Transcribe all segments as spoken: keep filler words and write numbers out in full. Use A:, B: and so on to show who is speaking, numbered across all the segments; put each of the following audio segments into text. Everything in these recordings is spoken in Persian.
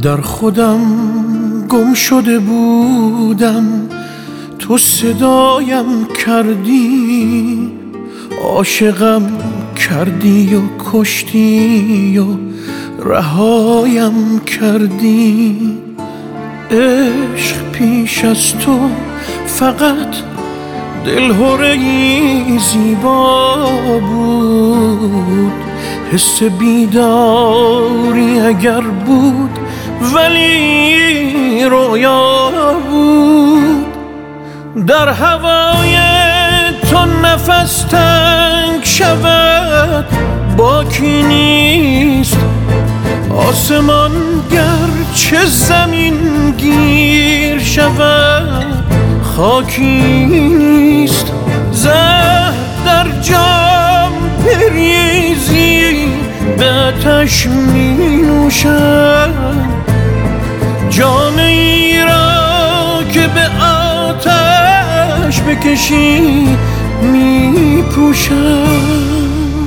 A: در خودم گم شده بودم، تو صدایم کردی، عاشقم کردی و کشتی و رهایم کردی. عشق پیش از تو فقط دلهره‌ای زیبا بود، حس بیداری اگر بود ولی رویا بود. در هوای تو نفس تنگ شود باکی نیست، آسمان گرچه زمین گیر شود خاکی نیست. زهر در جام بریزی به آتش می نوشم، جام ای را که به آتش بکشی می پوشم.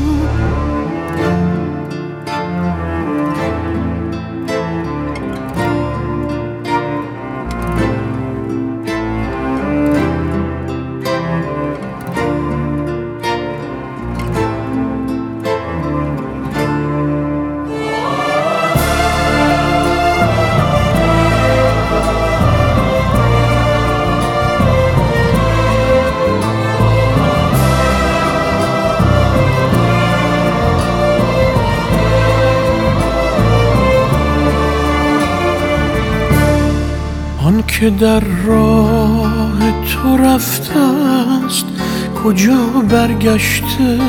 A: آن که در راه تو رفته است کجا برگشته،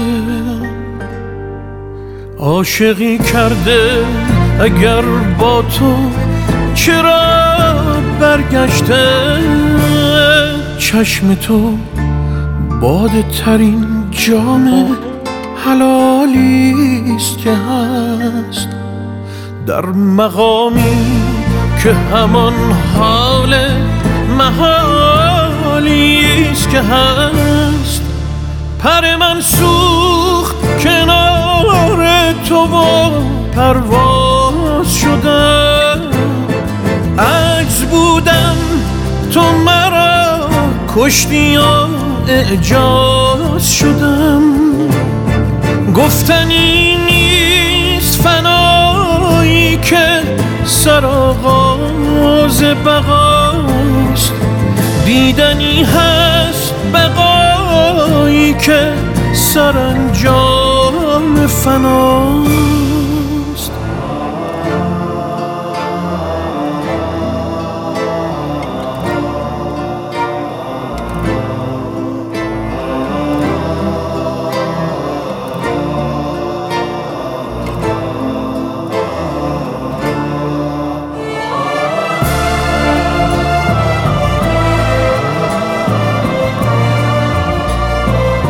A: عاشقی کرده اگر با تو چرا برگشته. چشم تو باده ترین جام حلالیست که هست، در مقامی که همان حال محالیست که هست. پر من سوخت کنار تو و پرواز شدم، عجز بودم تو مرا کشتی و اعجاز شدم. گفتنی نیست فنایی که سرآغاز بقاست، دیدنی هست بقایی که سرانجام فناست.